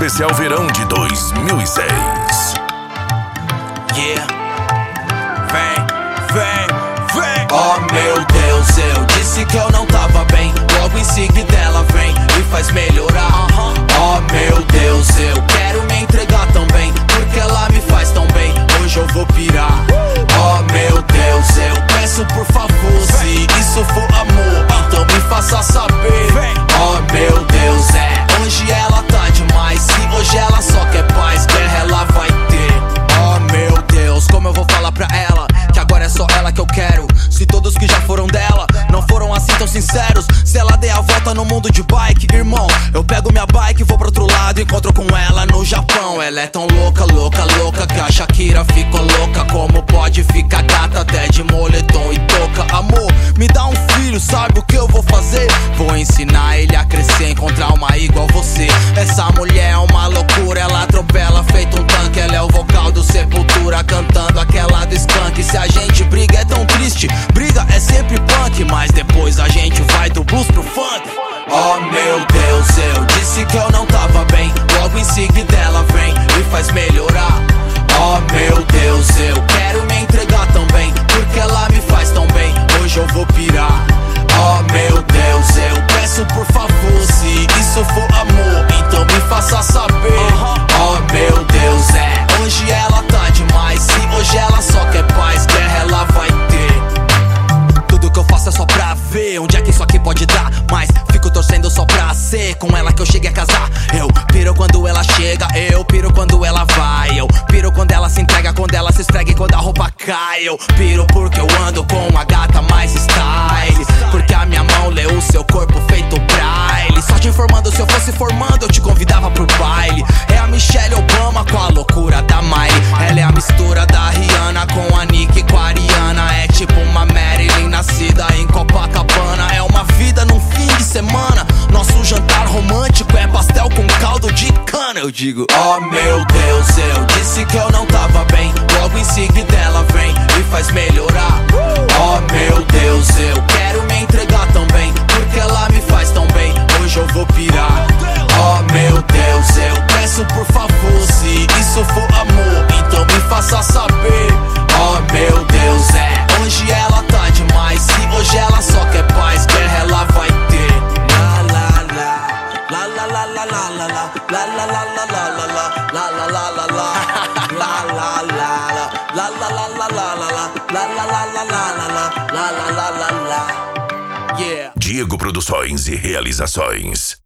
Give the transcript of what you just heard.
especial verão de 2006. Yeah. Vem. Oh meu Deus, eu disse que eu não tava bem. Logo em seguida ela vem e faz melhorar. Oh meu Deus, eu quero me entregar também, porque ela me faz tão bem. Hoje eu vou pirar. Oh meu Deus, eu peço por favor, se isso for amor, então me faça saber. Oh meu Deus, hoje ela tá demais. Se hoje ela só quer paz, guerra ela vai ter. Oh meu Deus, como eu vou falar pra ela que agora é só ela que eu quero? Se todos que já foram dela não foram assim tão sinceros. Se ela der a volta no mundo de bike, irmão, eu pego minha bike e vou pro outro lado. Encontro com ela no Japão. Ela é tão louca, que a Shakira ficou louca. Como pode ficar gata até de moletom e touca? Amor, me dá um filho, sabe o que eu vou fazer? Vou ensinar ele a crescer, encontrar uma igual você. Essa mulher é uma loucura, ela atropela feito um tanque. Ela é o vocal do Sepultura cantando aquela do Skank. Se a gente briga é tão triste, briga é sempre punk, mas depois a gente vai do blues pro funk. Oh meu Deus, eu disse que eu não tava bem. Logo em seguida ela vem e faz melhorar. Oh meu Deus, eu quero me entregar também, porque ela me faz tão bem. Hoje eu vou pirar. Oh meu Deus, eu peço por favor, se isso for amor, então me faça saber. Oh meu Deus, hoje ela tá demais. Se hoje ela só quer paz, guerra ela vai ter. Tudo que eu faço é só pra ver onde é que isso aqui pode dar, mas fico torcendo só pra ser com ela que eu chegue a casar. Eu piro quando ela chega, eu piro quando ela vai. Eu piro quando ela se entrega, quando ela se esfrega e quando a roupa cai. Eu piro porque eu ando com a gata mais style, porque a minha mão lê o seu corpo feito braille. Só te informando, se eu fosse formando eu te convidava pro baile. É a Michelle Obama com a loucura da Miley. Ela é a mistura da Rihanna com a Nicki com a Ariana. É tipo uma Marilyn nascida em Copacabana. É uma vida num fim de semana. Nosso jantar romântico é pastel com caldo de cana. Eu digo, oh meu Deus, eu disse que eu não tava bem. Logo em seguida ela vem e faz melhorar. Oh meu Deus, eu quero me entregar também, porque ela me faz tão bem. Hoje eu vou pirar. Oh meu Deus, eu peço por favor, se isso for amor, então me faça saber. Oh meu Deus, hoje ela tá demais. Se hoje ela só quer paz, guerra ela vai ter. La la la, la la la la la la la, la la la la la la la, la la la la la, la la la la, la la la la la la, la la la la la la, la la la la la. Yeah. Diego Produções e Realizações.